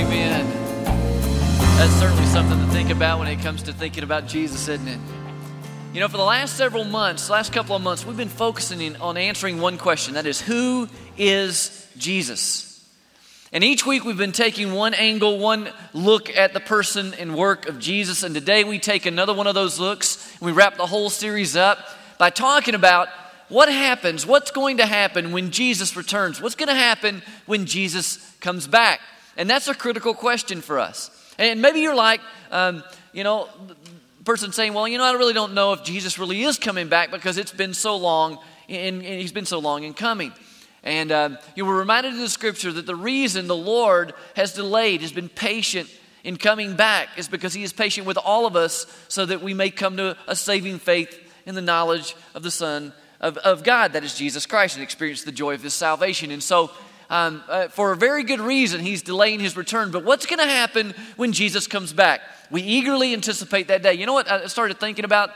Amen. That's certainly something to think about when it comes to thinking about Jesus, isn't it? You know, for the last couple of months, we've been focusing on answering one question. That is, who is Jesus? And each week we've been taking one angle, one look at the person and work of Jesus. And today we take another one of those looks. And we wrap the whole series up by talking about what's going to happen when Jesus returns? What's going to happen when Jesus comes back? And that's a critical question for us. And maybe you're like, the person saying, well, I really don't know if Jesus really is coming back because it's been so long and he's been so long in coming. And you were reminded in the scripture that the reason the Lord has delayed, has been patient in coming back is because he is patient with all of us so that we may come to a saving faith in the knowledge of the Son of God, that is Jesus Christ, and experience the joy of his salvation. And so for a very good reason, he's delaying his return. But what's going to happen when Jesus comes back? We eagerly anticipate that day. You know what I started thinking about?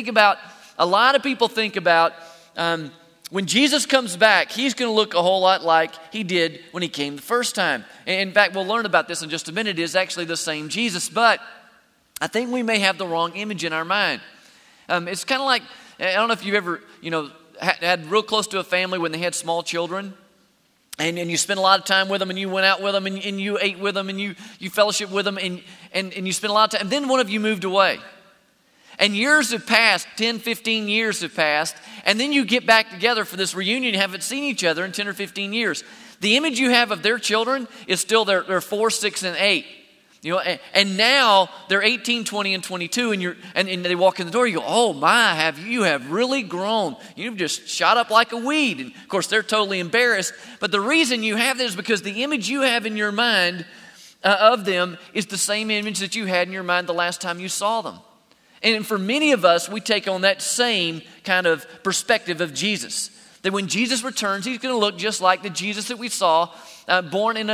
A lot of people think about when Jesus comes back, he's going to look a whole lot like he did when he came the first time. And in fact, we'll learn about this in just a minute. It is actually the same Jesus. But I think we may have the wrong image in our mind. It's kind of like, I don't know if you've ever, had real close to a family when they had small children. And you spent a lot of time with them, and you went out with them, and you ate with them, and you fellowship with them, and you spent a lot of time. And then one of you moved away. And years have passed, 10, 15 years have passed, and then you get back together for this reunion. You haven't seen each other in 10 or 15 years. The image you have of their children is still they're 4, 6, and 8. And now they're 18, 20, and 22, and they walk in the door. You go, oh my, you have really grown. You've just shot up like a weed. And of course, they're totally embarrassed. But the reason you have that is because the image you have in your mind of them is the same image that you had in your mind the last time you saw them. And for many of us, we take on that same kind of perspective of Jesus. That when Jesus returns, he's going to look just like the Jesus that we saw, born in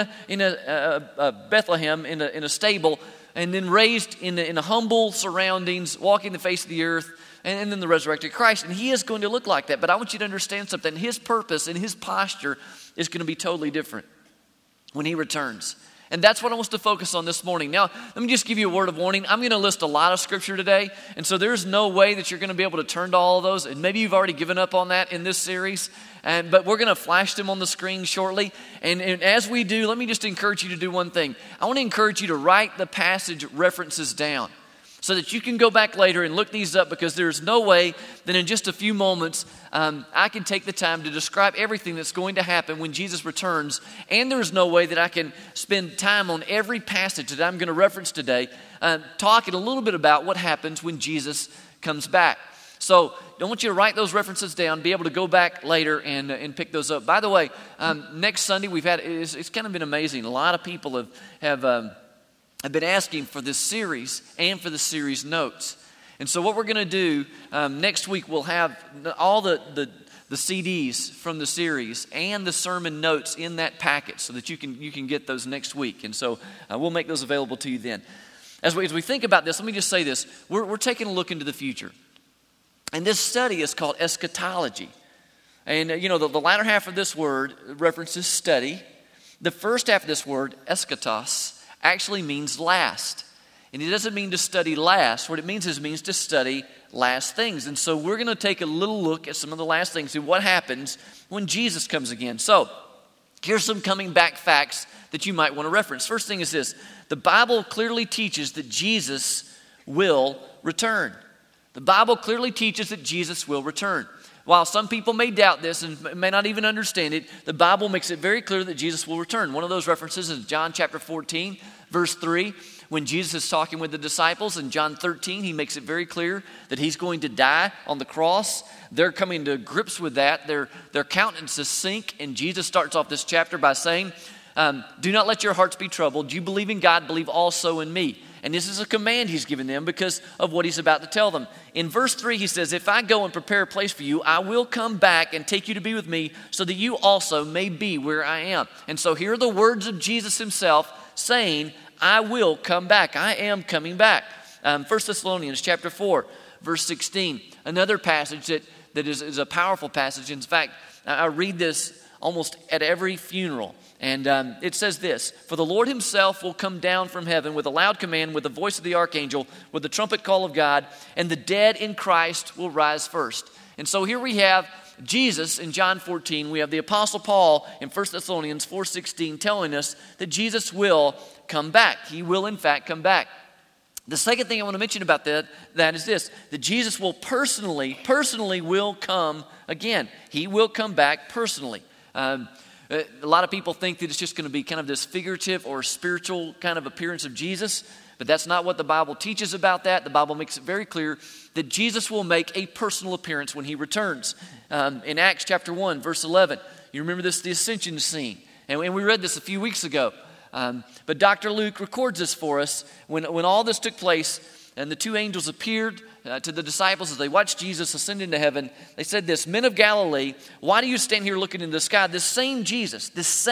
a Bethlehem, in a stable, and then raised in a humble surroundings, walking the face of the earth, and then the resurrected Christ. And he is going to look like that. But I want you to understand something. His purpose and his posture is going to be totally different when he returns. And that's what I want us to focus on this morning. Now, let me just give you a word of warning. I'm going to list a lot of scripture today. And so there's no way that you're going to be able to turn to all of those. And maybe you've already given up on that in this series. But we're going to flash them on the screen shortly. And as we do, let me just encourage you to do one thing. I want to encourage you to write the passage references down so that you can go back later and look these up, because there's no way that in just a few moments I can take the time to describe everything that's going to happen when Jesus returns. And there's no way that I can spend time on every passage that I'm going to reference today, talking a little bit about what happens when Jesus comes back. So I want you to write those references down, be able to go back later and pick those up. By the way, next Sunday it's kind of been amazing. A lot of people have been asking for this series and for the series notes. And so what we're going to do next week, we'll have all the CDs from the series and the sermon notes in that packet so that you can get those next week. And so we'll make those available to you then. As we think about this, let me just say this. We're taking a look into the future. And this study is called eschatology. And the latter half of this word references study. The first half of this word, eschatos, actually means last. And it doesn't mean to study last. What it means to study last things. And so we're going to take a little look at some of the last things and what happens when Jesus comes again. So here's some coming back facts that you might want to reference. First thing is this. The Bible clearly teaches that Jesus will return. The Bible clearly teaches that Jesus will return. While some people may doubt this and may not even understand it, the Bible makes it very clear that Jesus will return. One of those references is John chapter 14, verse 3. When Jesus is talking with the disciples in John 13, he makes it very clear that he's going to die on the cross. They're coming to grips with that. Their countenances sink, and Jesus starts off this chapter by saying, do not let your hearts be troubled. You believe in God, believe also in me. And this is a command he's given them because of what he's about to tell them. In verse 3, he says, if I go and prepare a place for you, I will come back and take you to be with me so that you also may be where I am. And so here are the words of Jesus himself saying, I will come back. I am coming back. 1 Thessalonians chapter 4, verse 16. Another passage that is a powerful passage. In fact, I read this almost at every funeral. And it says this: "For the Lord himself will come down from heaven with a loud command, with the voice of the archangel, with the trumpet call of God, and the dead in Christ will rise first." And so here we have Jesus in John 14. We have the Apostle Paul in 1 Thessalonians 4:16 telling us that Jesus will come back. He will, in fact, come back. The second thing I want to mention about that is this: that Jesus will personally will come again. He will come back personally. A lot of people think that it's just going to be kind of this figurative or spiritual kind of appearance of Jesus, but that's not what the Bible teaches about that. The Bible makes it very clear that Jesus will make a personal appearance when he returns. In Acts chapter 1, verse 11, you remember this, the ascension scene. And we read this a few weeks ago. But Dr. Luke records this for us. When all this took place and the two angels appeared to the disciples as they watched Jesus ascend into heaven, they said this: "Men of Galilee, why do you stand here looking into the sky? This same Jesus,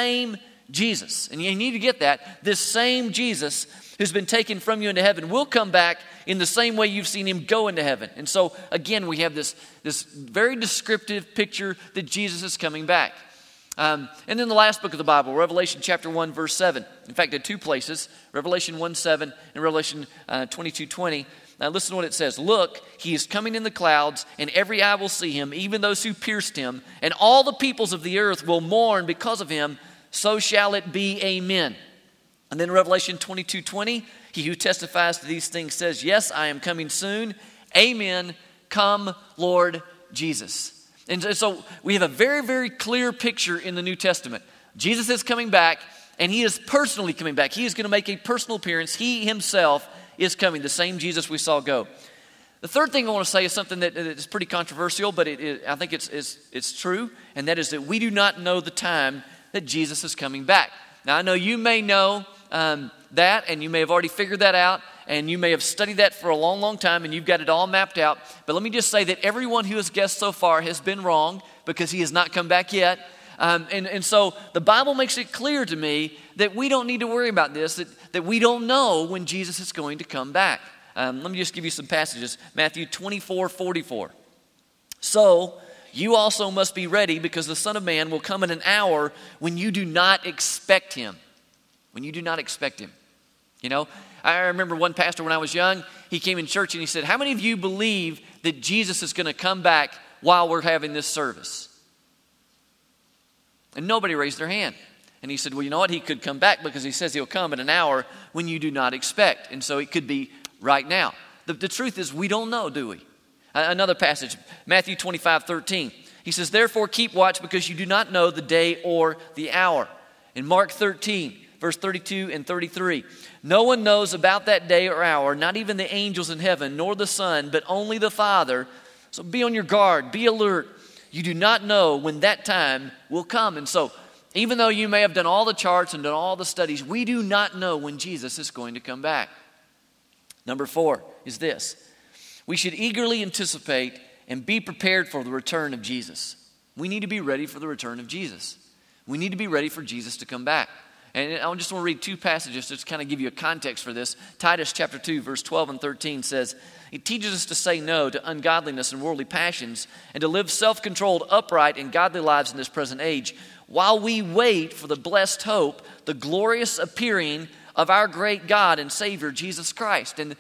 and you need to get that, this same Jesus who's been taken from you into heaven will come back in the same way you've seen him go into heaven." And so again, we have this very descriptive picture that Jesus is coming back. And then the last book of the Bible, Revelation chapter 1, verse 7. In fact, at two places, Revelation 1:7 and Revelation 22:20. Now listen to what it says: "Look, he is coming in the clouds, and every eye will see him, even those who pierced him, and all the peoples of the earth will mourn because of him. So shall it be. Amen." And then Revelation 22:20, "He who testifies to these things says, yes, I am coming soon. Amen. Come, Lord Jesus." And so we have a very, very clear picture in the New Testament. Jesus is coming back, and he is personally coming back. He is going to make a personal appearance. He himself is coming, the same Jesus we saw go. The third thing I want to say is something that is pretty controversial, but I think it's true, and that is that we do not know the time that Jesus is coming back. Now, I know you may know that, and you may have already figured that out, and you may have studied that for a long, long time, and you've got it all mapped out. But let me just say that everyone who has guessed so far has been wrong, because he has not come back yet. And so the Bible makes it clear to me that we don't need to worry about this, that we don't know when Jesus is going to come back. Let me just give you some passages. Matthew 24:44. "So you also must be ready, because the Son of Man will come in an hour when you do not expect him." When you do not expect him. You know, I remember one pastor when I was young, he came in church and he said, "How many of you believe that Jesus is going to come back while we're having this service?" And nobody raised their hand. And he said, "Well, you know what? He could come back because he says he'll come at an hour when you do not expect. And so it could be right now." The truth is, we don't know, do we? Another passage, Matthew 25:13. He says, "Therefore keep watch, because you do not know the day or the hour." In Mark 13, verse 32 and 33, "No one knows about that day or hour, not even the angels in heaven, nor the Son, but only the Father. So be on your guard, be alert. You do not know when that time will come." And so, even though you may have done all the charts and done all the studies, we do not know when Jesus is going to come back. Number 4 is this: we should eagerly anticipate and be prepared for the return of Jesus. We need to be ready for the return of Jesus. We need to be ready for Jesus to come back. And I just want to read two passages to kind of give you a context for this. Titus chapter 2, verse 12 and 13 says, "It teaches us to say no to ungodliness and worldly passions, and to live self-controlled, upright, and godly lives in this present age, while we wait for the blessed hope, the glorious appearing of our great God and Savior, Jesus Christ." And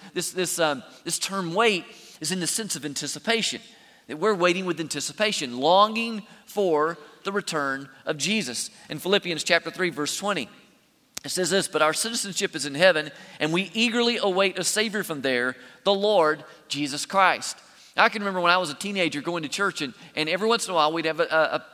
this term "wait" is in the sense of anticipation. That we're waiting with anticipation, longing for the return of Jesus. In Philippians chapter 3, verse 20, it says this: "But our citizenship is in heaven, and we eagerly await a Savior from there, the Lord Jesus Christ." I can remember when I was a teenager going to church, and every once in a while we'd have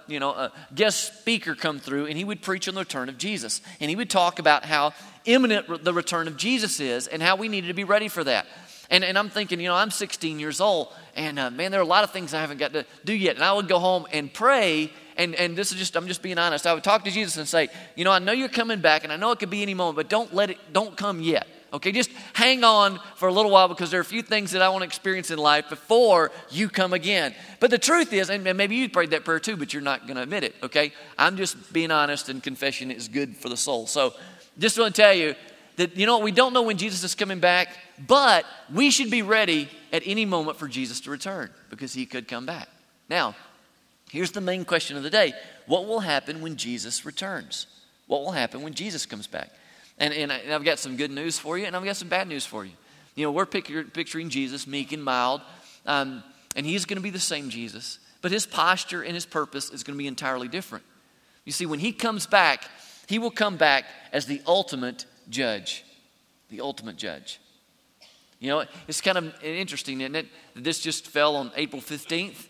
a guest speaker come through, and he would preach on the return of Jesus. And he would talk about how imminent the return of Jesus is and how we needed to be ready for that. And I'm thinking, I'm 16 years old, and man, there are a lot of things I haven't got to do yet. And I would go home and pray, and I'm just being honest. I would talk to Jesus and say, I know you're coming back, and I know it could be any moment, but don't come yet. Okay, just hang on for a little while, because there are a few things that I want to experience in life before you come again. But the truth is, and maybe you prayed that prayer too, but you're not going to admit it, okay? I'm just being honest, and confession is good for the soul. So just want to tell you that, we don't know when Jesus is coming back, but we should be ready at any moment for Jesus to return, because he could come back. Now, Here's the main question of the day. What will happen when Jesus returns? What will happen when Jesus comes back? And I've got some good news for you, and I've got some bad news for you. You know, we're picturing Jesus, meek and mild, and he's going to be the same Jesus, but his posture and his purpose is going to be entirely different. You see, when he comes back, he will come back as the ultimate judge. The ultimate judge. You know, it's kind of interesting, isn't it? This just fell on April 15th.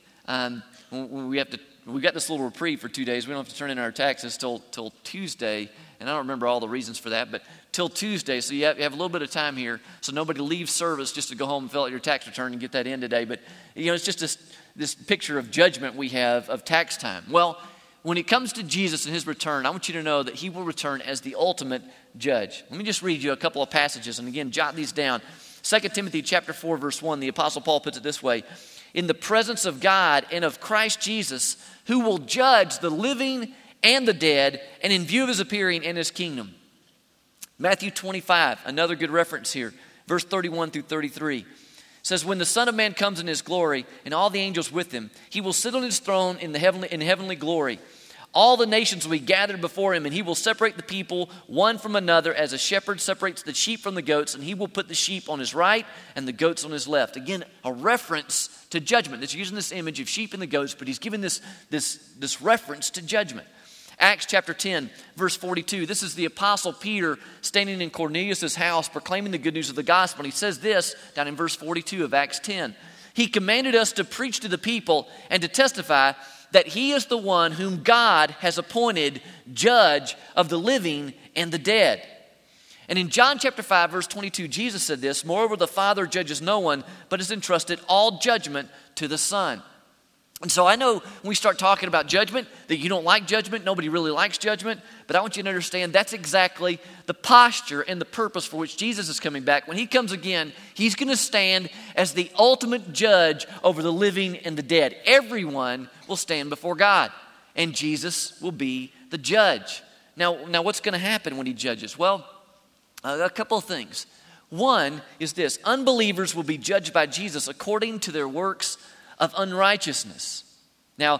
We got this little reprieve for 2 days. We don't have to turn in our taxes till Tuesday. And I don't remember all the reasons for that, but till Tuesday. So you have a little bit of time here. So nobody leaves service just to go home and fill out your tax return and get that in today. But, you know, it's just this picture of judgment we have of tax time. Well, when it comes to Jesus and his return, I want you to know that he will return as the ultimate judge. Let me just read you a couple of passages. And again, jot these down. 2 Timothy chapter 4, verse 1, the Apostle Paul puts it this way. In the presence of God and of Christ Jesus, who will judge the living and the dead, and in view of his appearing in his kingdom. Matthew 25, another good reference here. Verse 31 through 33 says, when the Son of Man comes in his glory and all the angels with him, he will sit on his throne in heavenly glory. All the nations will be gathered before him, and he will separate the people one from another as a shepherd separates the sheep from the goats, and he will put the sheep on his right and the goats on his left. Again, a reference to judgment. That's using this image of sheep and the goats, but he's given this reference to judgment. Acts chapter 10, verse 42. This is the Apostle Peter standing in Cornelius' house proclaiming the good news of the gospel. And he says this down in verse 42 of Acts 10. He commanded us to preach to the people and to testify that he is the one whom God has appointed judge of the living and the dead. And in John chapter 5, verse 22, Jesus said this, moreover, the Father judges no one, but has entrusted all judgment to the Son. And so I know when we start talking about judgment, that you don't like judgment, nobody really likes judgment, but I want you to understand that's exactly the posture and the purpose for which Jesus is coming back. When he comes again, he's going to stand as the ultimate judge over the living and the dead. Everyone will stand before God, and Jesus will be the judge. Now what's going to happen when he judges? Well, a couple of things. One is this, unbelievers will be judged by Jesus according to their works of unrighteousness. Now,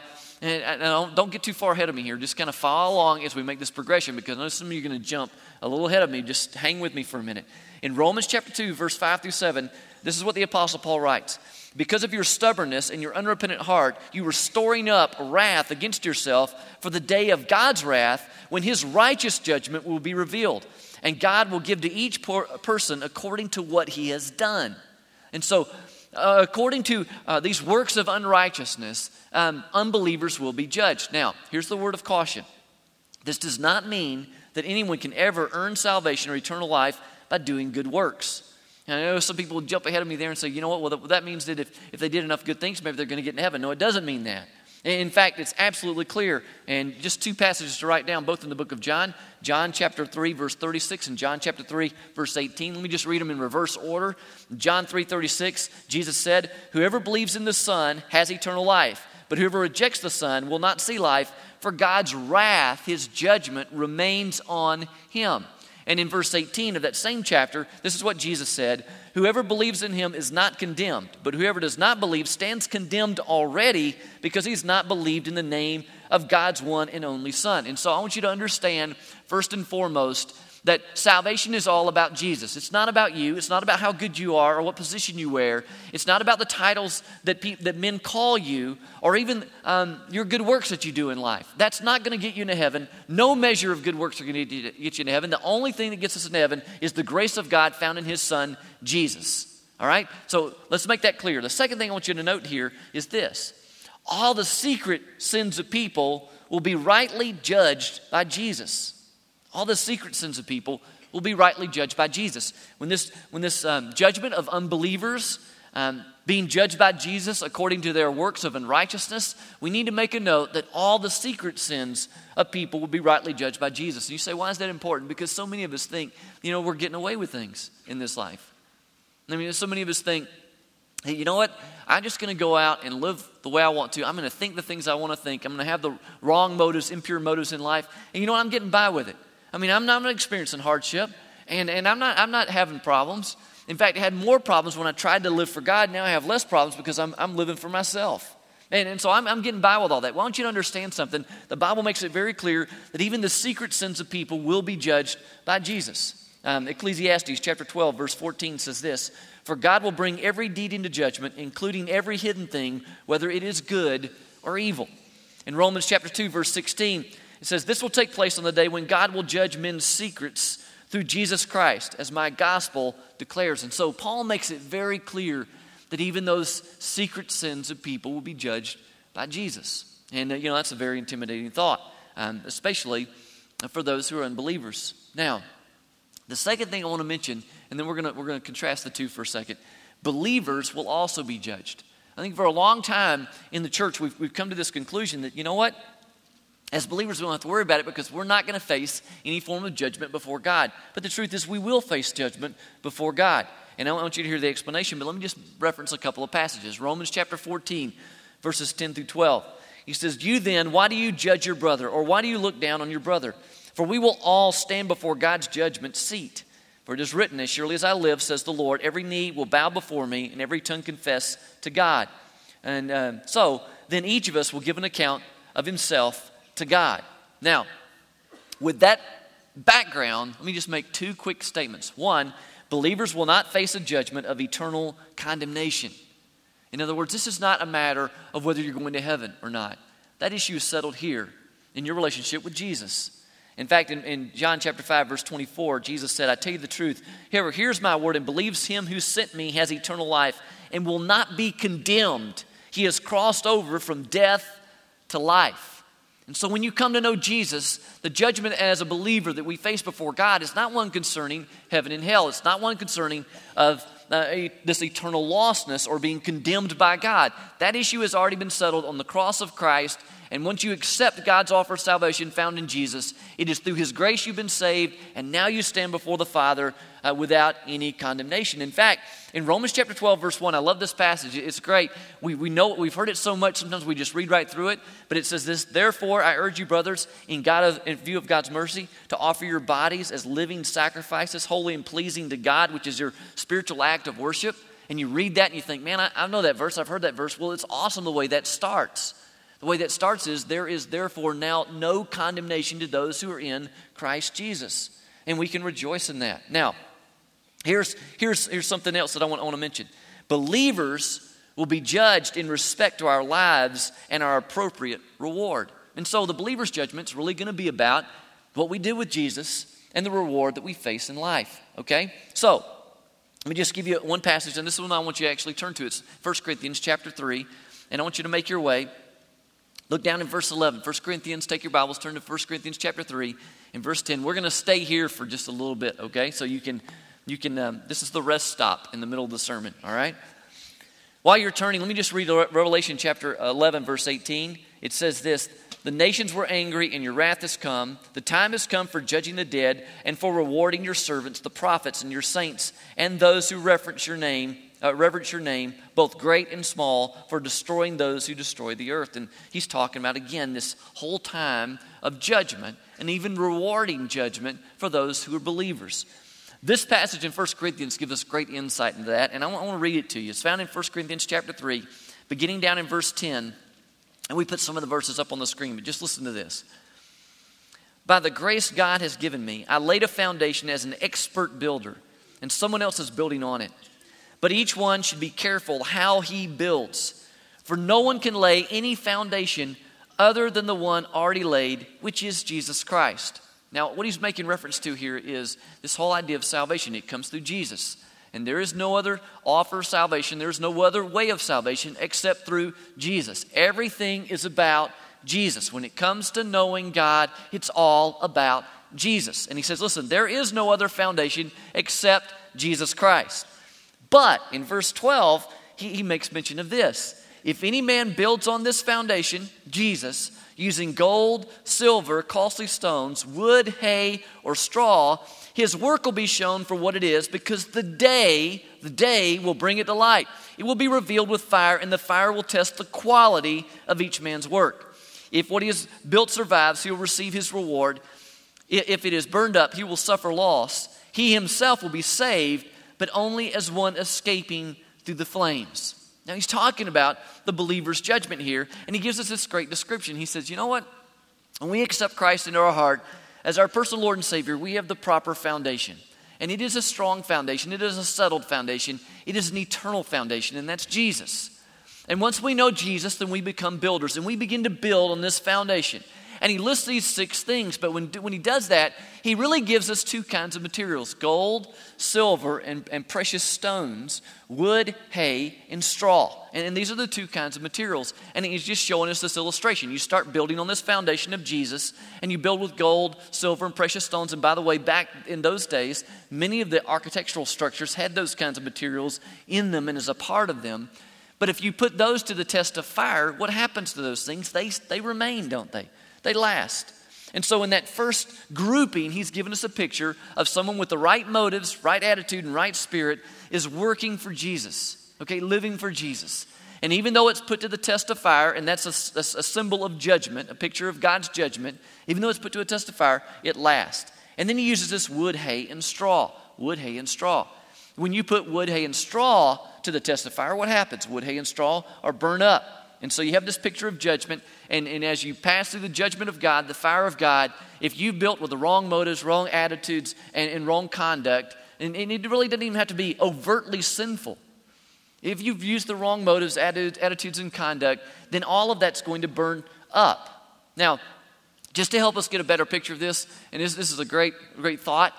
don't get too far ahead of me here. Just kind of follow along as we make this progression, because I know some of you are going to jump a little ahead of me. Just hang with me for a minute. In Romans chapter 2, verse 5 through 7, this is what the Apostle Paul writes. Because of your stubbornness and your unrepentant heart, you were storing up wrath against yourself for the day of God's wrath, when his righteous judgment will be revealed. And God will give to each person according to what he has done. And so, according to these works of unrighteousness, unbelievers will be judged. Now, here's the word of caution. This does not mean that anyone can ever earn salvation or eternal life by doing good works. And I know some people will jump ahead of me there and say, you know what, well, that means that if they did enough good things, maybe they're going to get in heaven. No, it doesn't mean that. In fact, it's absolutely clear. And just two passages to write down, both in the book of John. John chapter 3, verse 36, and John chapter 3, verse 18. Let me just read them in reverse order. John 3:36, Jesus said, whoever believes in the Son has eternal life, but whoever rejects the Son will not see life, for God's wrath, his judgment, remains on him. And in verse 18 of that same chapter, this is what Jesus said, whoever believes in him is not condemned, but whoever does not believe stands condemned already, because he's not believed in the name of God's one and only Son. And so I want you to understand, first and foremost, that salvation is all about Jesus. It's not about you. It's not about how good you are or what position you wear. It's not about the titles that men call you, or even your good works that you do in life. That's not going to get you into heaven. No measure of good works are going to get you into heaven. The only thing that gets us into heaven is the grace of God found in his Son, Jesus. All right? So let's make that clear. The second thing I want you to note here is this. All the secret sins of people will be rightly judged by Jesus. All the secret sins of people will be rightly judged by Jesus. When this judgment of unbelievers being judged by Jesus according to their works of unrighteousness, we need to make a note that all the secret sins of people will be rightly judged by Jesus. And you say, why is that important? Because so many of us think, we're getting away with things in this life. I mean, so many of us think, hey, you know what? I'm just going to go out and live the way I want to. I'm going to think the things I want to think. I'm going to have the wrong motives, impure motives in life. And you know what? I'm getting by with it. I mean, I'm not experiencing hardship, and I'm not having problems. In fact, I had more problems when I tried to live for God. Now I have less problems because I'm living for myself. And so I'm getting by with all that. Why don't you understand something? The Bible makes it very clear that even the secret sins of people will be judged by Jesus. Ecclesiastes chapter 12, verse 14 says this, "For God will bring every deed into judgment, including every hidden thing, whether it is good or evil." In Romans chapter 2, verse 16, it says, "This will take place on the day when God will judge men's secrets through Jesus Christ, as my gospel declares." And so Paul makes it very clear that even those secret sins of people will be judged by Jesus. And, that's a very intimidating thought, especially for those who are unbelievers. Now, the second thing I want to mention, and then we're going to contrast the two for a second. Believers will also be judged. I think for a long time in the church, we've come to this conclusion that, you know what? As believers, we don't have to worry about it because we're not going to face any form of judgment before God. But the truth is we will face judgment before God. And I want you to hear the explanation, but let me just reference a couple of passages. Romans chapter 14, verses 10 through 12. He says, "You then, why do you judge your brother? Or why do you look down on your brother? For we will all stand before God's judgment seat. For it is written, as surely as I live, says the Lord, every knee will bow before me and every tongue confess to God." And so then each of us will give an account of himself to God. Now, with that background, let me just make two quick statements. One, believers will not face a judgment of eternal condemnation. In other words, this is not a matter of whether you're going to heaven or not. That issue is settled here in your relationship with Jesus. In fact, in John chapter 5, verse 24, Jesus said, "I tell you the truth, whoever hears my word and believes him who sent me has eternal life and will not be condemned. He has crossed over from death to life." And so when you come to know Jesus, the judgment as a believer that we face before God is not one concerning heaven and hell. It's not one concerning of this eternal lostness or being condemned by God. That issue has already been settled on the cross of Christ. And once you accept God's offer of salvation found in Jesus, it is through his grace you've been saved, and now you stand before the Father without any condemnation. In fact, in Romans chapter 12, verse 1, I love this passage. It's great. We know, we've heard it so much, sometimes we just read right through it. But it says this, "Therefore, I urge you, brothers, in view of God's mercy, to offer your bodies as living sacrifices, holy and pleasing to God, which is your spiritual act of worship." And you read that and you think, man, I know that verse. I've heard that verse. Well, it's awesome the way that starts. The way that starts is, "There is therefore now no condemnation to those who are in Christ Jesus." And we can rejoice in that. Now, here's something else that I want to mention. Believers will be judged in respect to our lives and our appropriate reward. And so the believer's judgment is really going to be about what we do with Jesus and the reward that we face in life. Okay? So, let me just give you one passage, and this is one I want you to actually turn to. It's 1 Corinthians chapter 3, and I want you to make your way. Look down in verse 11. 1 Corinthians, take your Bibles, turn to 1 Corinthians chapter 3 and verse 10. We're going to stay here for just a little bit, okay? So you can. This is the rest stop in the middle of the sermon, all right? While you're turning, let me just read Revelation chapter 11, verse 18. It says this, "The nations were angry and your wrath has come. The time has come for judging the dead and for rewarding your servants, the prophets and your saints, and those who reverence your name, both great and small, for destroying those who destroy the earth." And he's talking about, again, this whole time of judgment and even rewarding judgment for those who are believers. This passage in 1 Corinthians gives us great insight into that, and I want to read it to you. It's found in 1 Corinthians chapter 3, beginning down in verse 10, and we put some of the verses up on the screen, but just listen to this. "By the grace God has given me, I laid a foundation as an expert builder, and someone else is building on it. But each one should be careful how he builds. For no one can lay any foundation other than the one already laid, which is Jesus Christ." Now, what he's making reference to here is this whole idea of salvation. It comes through Jesus. And there is no other offer of salvation. There is no other way of salvation except through Jesus. Everything is about Jesus. When it comes to knowing God, it's all about Jesus. And he says, listen, there is no other foundation except Jesus Christ. But in verse 12, he makes mention of this. "If any man builds on this foundation, Jesus, using gold, silver, costly stones, wood, hay, or straw, his work will be shown for what it is, because the day will bring it to light. It will be revealed with fire, and the fire will test the quality of each man's work. If what he has built survives, he will receive his reward. If it is burned up, he will suffer loss. He himself will be saved, but only as one escaping through the flames." Now he's talking about the believer's judgment here, and he gives us this great description. He says, you know what? When we accept Christ into our heart as our personal Lord and Savior, we have the proper foundation. And it is a strong foundation. It is a settled foundation. It is an eternal foundation, and that's Jesus. And once we know Jesus, then we become builders, and we begin to build on this foundation. And he lists these 6 things, but when he does that, he really gives us 2 kinds of materials: gold, silver, and precious stones, wood, hay, and straw. And these are the 2 kinds of materials. And he's just showing us this illustration. You start building on this foundation of Jesus, and you build with gold, silver, and precious stones. And by the way, back in those days, many of the architectural structures had those kinds of materials in them and as a part of them. But if you put those to the test of fire, what happens to those things? They remain, don't they? They last. And so in that first grouping, he's given us a picture of someone with the right motives, right attitude, and right spirit is working for Jesus, okay, living for Jesus. And even though it's put to the test of fire, and that's a symbol of judgment, a picture of God's judgment, even though it's put to a test of fire, it lasts. And then he uses this wood, hay, and straw. Wood, hay, and straw. When you put wood, hay, and straw to the test of fire, what happens? Wood, hay, and straw are burned up. And so you have this picture of judgment, and as you pass through the judgment of God, the fire of God, if you built with the wrong motives, wrong attitudes, and wrong conduct, and it really doesn't even have to be overtly sinful. If you've used the wrong motives, attitudes, and conduct, then all of that's going to burn up. Now, just to help us get a better picture of this, and this is a great thought.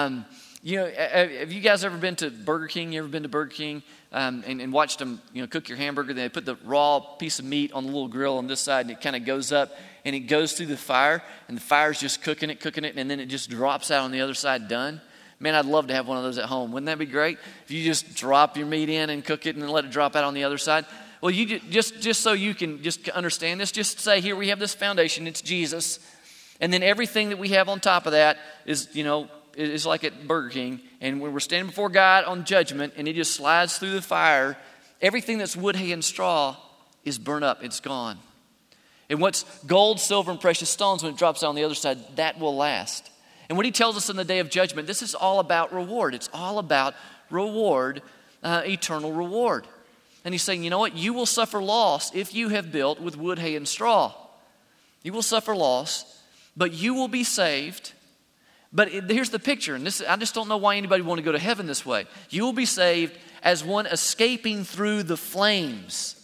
You know, have you guys ever been to Burger King? You ever been to Burger King and watched them, cook your hamburger? They put the raw piece of meat on the little grill on this side, and it kind of goes up, and it goes through the fire, and the fire's just cooking it, and then it just drops out on the other side done. Man, I'd love to have one of those at home. Wouldn't that be great? If you just drop your meat in and cook it and then let it drop out on the other side. Well, you just so you can just understand this, just say, here we have this foundation, it's Jesus, and then everything that we have on top of that is, it's like at Burger King, and when we're standing before God on judgment, and it just slides through the fire, everything that's wood, hay, and straw is burnt up. It's gone. And what's gold, silver, and precious stones, when it drops out on the other side, that will last. And what he tells us in the day of judgment, this is all about reward. It's all about reward, eternal reward. And he's saying, you know what? You will suffer loss if you have built with wood, hay, and straw. You will suffer loss, but you will be saved. But here's the picture, and I just don't know why anybody would want to go to heaven this way. You will be saved as one escaping through the flames.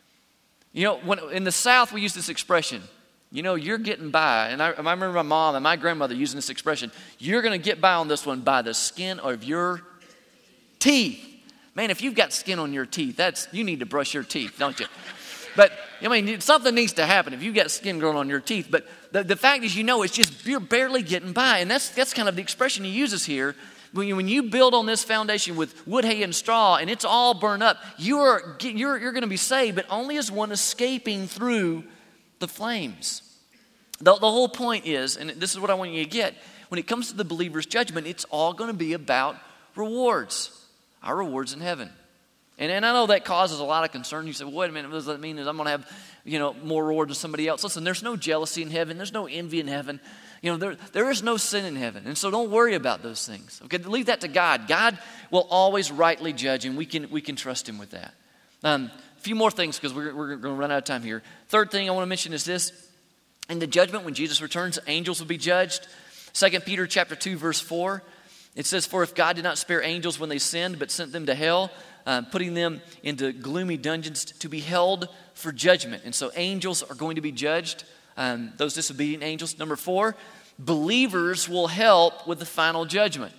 When in the South we use this expression, you're getting by. And I remember my mom and my grandmother using this expression, you're going to get by on this one by the skin of your teeth. Man, if you've got skin on your teeth, you need to brush your teeth, don't you? But, something needs to happen if you've got skin growing on your teeth. But the fact is, it's just you're barely getting by. And that's kind of the expression he uses here. When you build on this foundation with wood, hay, and straw, and it's all burned up, you're going to be saved, but only as one escaping through the flames. The whole point is, and this is what I want you to get, when it comes to the believer's judgment, it's all going to be about rewards. Our rewards in heaven. And I know that causes a lot of concern. You say, well, wait a minute, what does that mean? Is I'm going to have, more reward than somebody else? Listen, there's no jealousy in heaven. There's no envy in heaven. There is no sin in heaven. And so don't worry about those things. Okay, leave that to God. God will always rightly judge, and we can trust him with that. A few more things, because we're going to run out of time here. Third thing I want to mention is this. In the judgment, when Jesus returns, angels will be judged. 2 Peter chapter 2, verse 4. It says, for if God did not spare angels when they sinned, but sent them to hell, putting them into gloomy dungeons to be held for judgment. And so angels are going to be judged, those disobedient angels. Number 4, believers will help with the final judgment.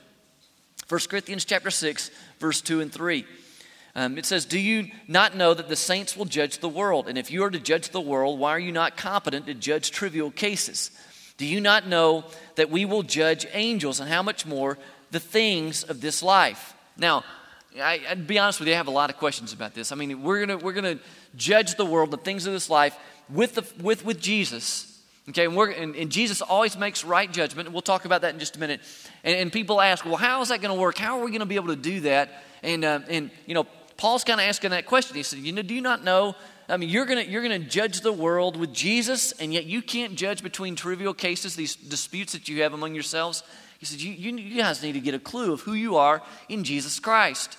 1 Corinthians chapter 6, verse 2 and 3. It says, do you not know that the saints will judge the world? And if you are to judge the world, why are you not competent to judge trivial cases? Do you not know that we will judge angels, and how much more the things of this life? Now, I'd be honest with you, I have a lot of questions about this. We're gonna judge the world, the things of this life, with Jesus. Okay, and Jesus always makes right judgment, and we'll talk about that in just a minute. And people ask, well, how is that going to work? How are we going to be able to do that? And Paul's kind of asking that question. He said, do you not know? You're gonna judge the world with Jesus, and yet you can't judge between trivial cases, these disputes that you have among yourselves. He said, you guys need to get a clue of who you are in Jesus Christ.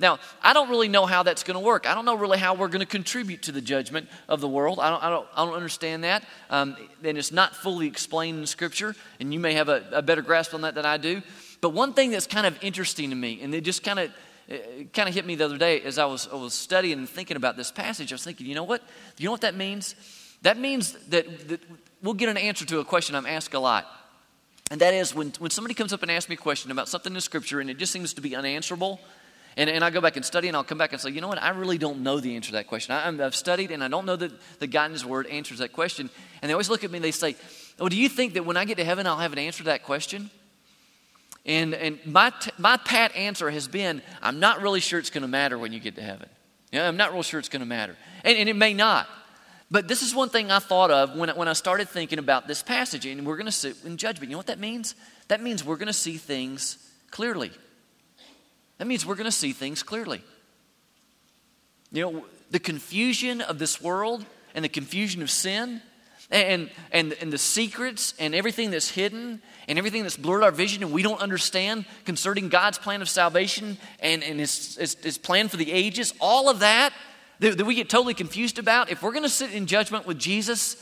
Now, I don't really know how that's going to work. I don't know really how we're going to contribute to the judgment of the world. I don't understand that. And it's not fully explained in Scripture, and you may have a better grasp on that than I do. But one thing that's kind of interesting to me, and it just kind of hit me the other day as I was studying and thinking about this passage. I was thinking, you know what? You know what that means? That means that we'll get an answer to a question I'm asked a lot. And that is when somebody comes up and asks me a question about something in Scripture and it just seems to be unanswerable, and I go back and study and I'll come back and say, you know what? I really don't know the answer to that question. I've studied and I don't know that the God in His Word answers that question. And they always look at me and they say, oh, do you think that when I get to heaven I'll have an answer to that question? And my pat answer has been, I'm not really sure it's going to matter when you get to heaven. I'm not real sure it's going to matter. And it may not. But this is one thing I thought of when I started thinking about this passage, and we're going to sit in judgment. You know what that means? That means we're going to see things clearly. That means we're going to see things clearly. You know, the confusion of this world and the confusion of sin and the secrets and everything that's hidden and everything that's blurred our vision and we don't understand concerning God's plan of salvation and his plan for the ages, all of that we get totally confused about, if we're going to sit in judgment with Jesus,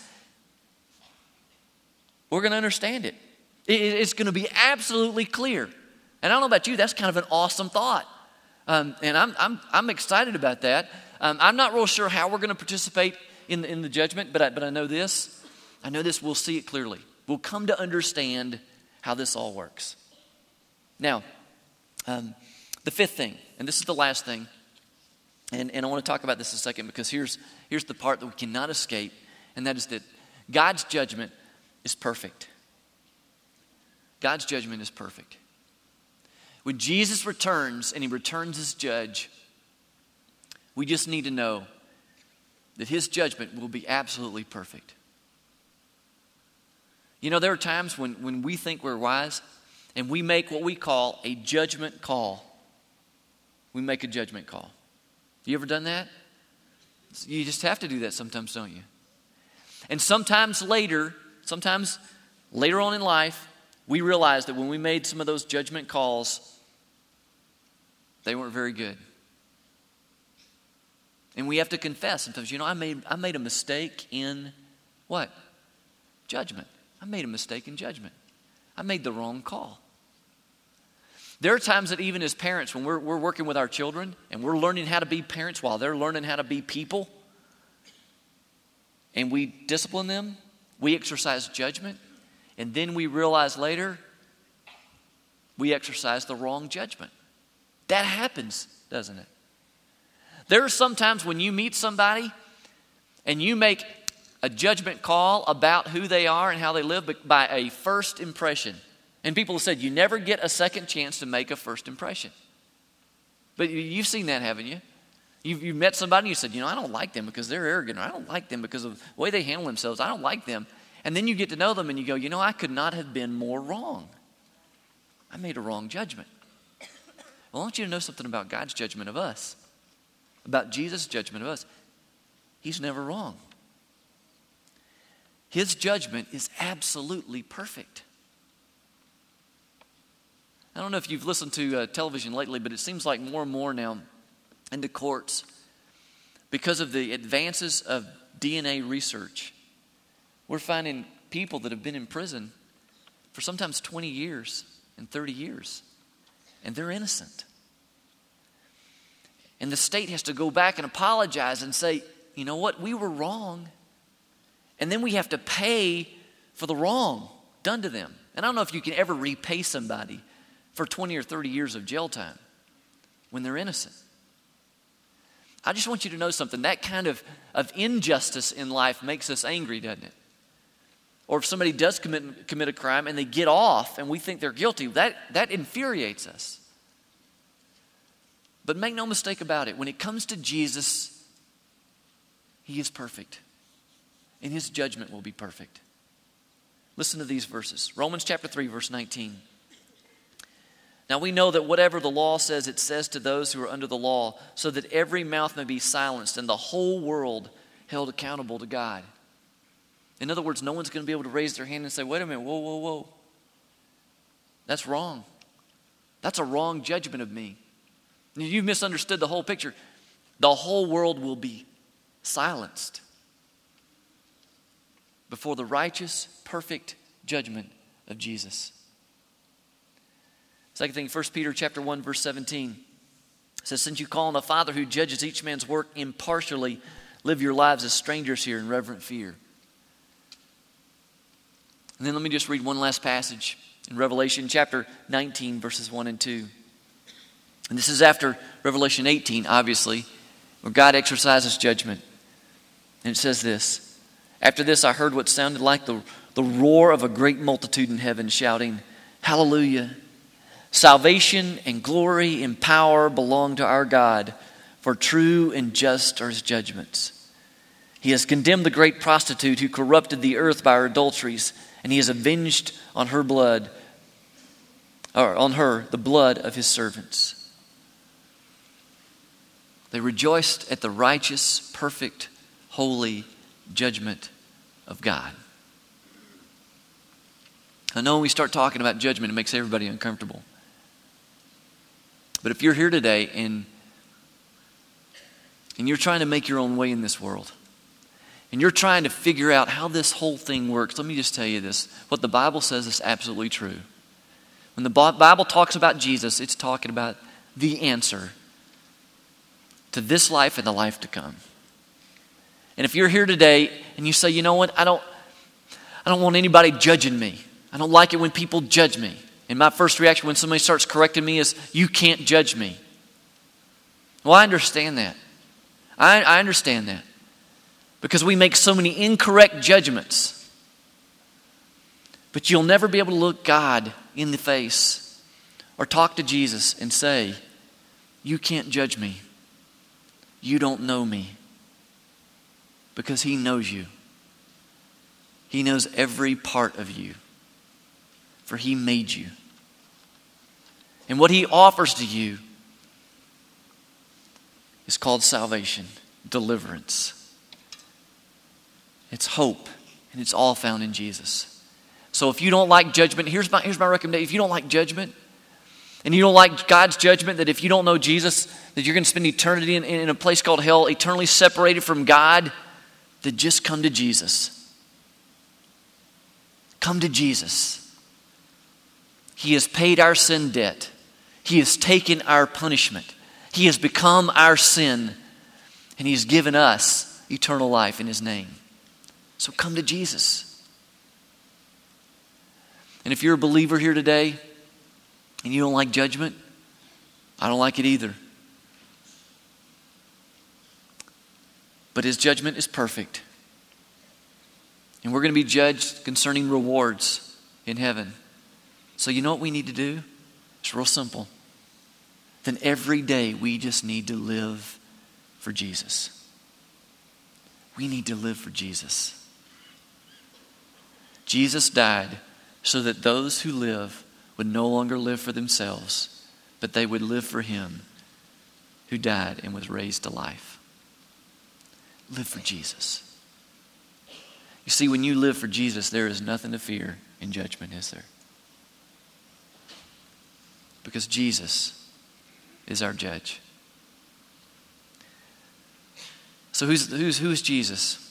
we're going to understand it. It's going to be absolutely clear. And I don't know about you, that's kind of an awesome thought. And I'm excited about that. I'm not real sure how we're going to participate in the judgment, but I know this. I know this, we'll see it clearly. We'll come to understand how this all works. Now, the fifth thing, and this is the last thing, and I want to talk about this in a second because here's the part that we cannot escape, and that is that God's judgment is perfect. God's judgment is perfect. When Jesus returns and He returns as judge, we just need to know that His judgment will be absolutely perfect. You know, there are times when we think we're wise and we make what we call a judgment call. We make a judgment call. You ever done that? You just have to do that sometimes, don't you? And sometimes later on in life, we realize that when we made some of those judgment calls, they weren't very good. And we have to confess sometimes, you know, I made a mistake in what? Judgment. I made a mistake in judgment. I made the wrong call. There are times that even as parents, when we're working with our children and we're learning how to be parents while they're learning how to be people, and we discipline them, we exercise judgment, and then we realize later we exercise the wrong judgment. That happens, doesn't it? There are some times when you meet somebody and you make a judgment call about who they are and how they live by a first impression. And people have said you never get a second chance to make a first impression. But you've seen that, haven't you? You've met somebody and you said, you know, I don't like them because they're arrogant, or I don't like them because of the way they handle themselves. I don't like them. And then you get to know them and you go, you know, I could not have been more wrong. I made a wrong judgment. Well, I want you to know something about God's judgment of us, about Jesus' judgment of us. He's never wrong. His judgment is absolutely perfect. I don't know if you've listened to television lately, but it seems like more and more now in the courts, because of the advances of DNA research, we're finding people that have been in prison for sometimes 20 years and 30 years, and they're innocent. And the state has to go back and apologize and say, you know what, we were wrong. And then we have to pay for the wrong done to them. And I don't know if you can ever repay somebody for 20 or 30 years of jail time when they're innocent. I just want you to know something. That kind of injustice in life makes us angry, doesn't it? Or if somebody does commit a crime and they get off and we think they're guilty, that infuriates us. But make no mistake about it. When it comes to Jesus, He is perfect. And His judgment will be perfect. Listen to these verses. Romans chapter 3, verse 19. Now we know that whatever the law says, it says to those who are under the law, so that every mouth may be silenced and the whole world held accountable to God. In other words, no one's going to be able to raise their hand and say, wait a minute, whoa. That's wrong. That's a wrong judgment of me. You've misunderstood the whole picture. The whole world will be silenced before the righteous, perfect judgment of Jesus. Second thing, 1 Peter chapter 1, verse 17 says, since you call on the Father who judges each man's work impartially, live your lives as strangers here in reverent fear. And then let me just read one last passage in Revelation chapter 19, verses 1 and 2. And this is after Revelation 18, obviously, where God exercises judgment. And it says this, after this I heard what sounded like the roar of a great multitude in heaven shouting, hallelujah! Salvation and glory and power belong to our God, for true and just are his judgments. He has condemned the great prostitute who corrupted the earth by her adulteries, and he has avenged on her the blood of his servants. They rejoiced at the righteous, perfect, holy judgment of God. I know when we start talking about judgment, it makes everybody uncomfortable. But if you're here today and you're trying to make your own way in this world, and you're trying to figure out how this whole thing works, let me just tell you this. What the Bible says is absolutely true. When the Bible talks about Jesus, it's talking about the answer to this life and the life to come. And if you're here today and you say, you know what, I don't want anybody judging me. I don't like it when people judge me. And my first reaction when somebody starts correcting me is, you can't judge me. Well, I understand that. I understand that. Because we make so many incorrect judgments. But you'll never be able to look God in the face or talk to Jesus and say, you can't judge me. You don't know me. Because he knows you. He knows every part of you. For he made you. And what he offers to you is called salvation, deliverance. It's hope, and it's all found in Jesus. So if you don't like judgment, here's my recommendation. If you don't like judgment, and you don't like God's judgment, that if you don't know Jesus, that you're going to spend eternity in a place called hell, eternally separated from God, then just come to Jesus. Come to Jesus. He has paid our sin debt. He has taken our punishment. He has become our sin. And he's given us eternal life in his name. So come to Jesus. And if you're a believer here today and you don't like judgment, I don't like it either. But his judgment is perfect. And we're going to be judged concerning rewards in heaven. So you know what we need to do? It's real simple. Then every day we just need to live for Jesus. We need to live for Jesus. Jesus died so that those who live would no longer live for themselves, but they would live for him who died and was raised to life. Live for Jesus. You see, when you live for Jesus, there is nothing to fear in judgment, is there? Because Jesus is our judge. So who's Jesus?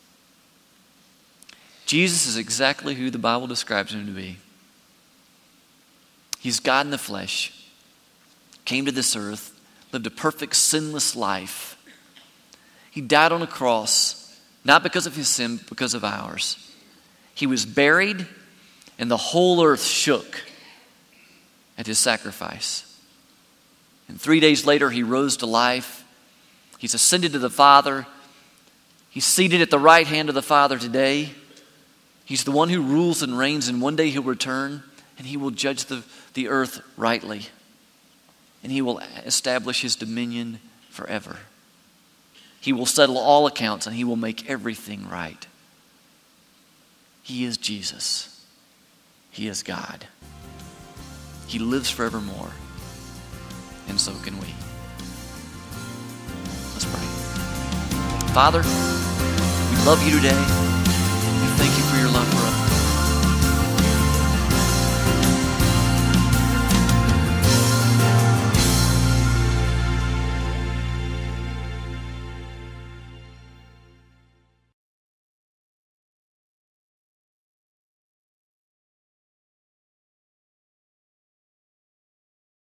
Jesus is exactly who the Bible describes him to be. He's God in the flesh, came to this earth, lived a perfect sinless life. He died on a cross, not because of his sin, but because of ours. He was buried, and the whole earth shook at his sacrifice. And 3 days later, he rose to life. He's ascended to the Father. He's seated at the right hand of the Father today. He's the one who rules and reigns, and one day he'll return, and he will judge the earth rightly. And he will establish his dominion forever. He will settle all accounts, and he will make everything right. He is Jesus. He is God. He lives forevermore. And so can we. Let's pray. Father, we love you today.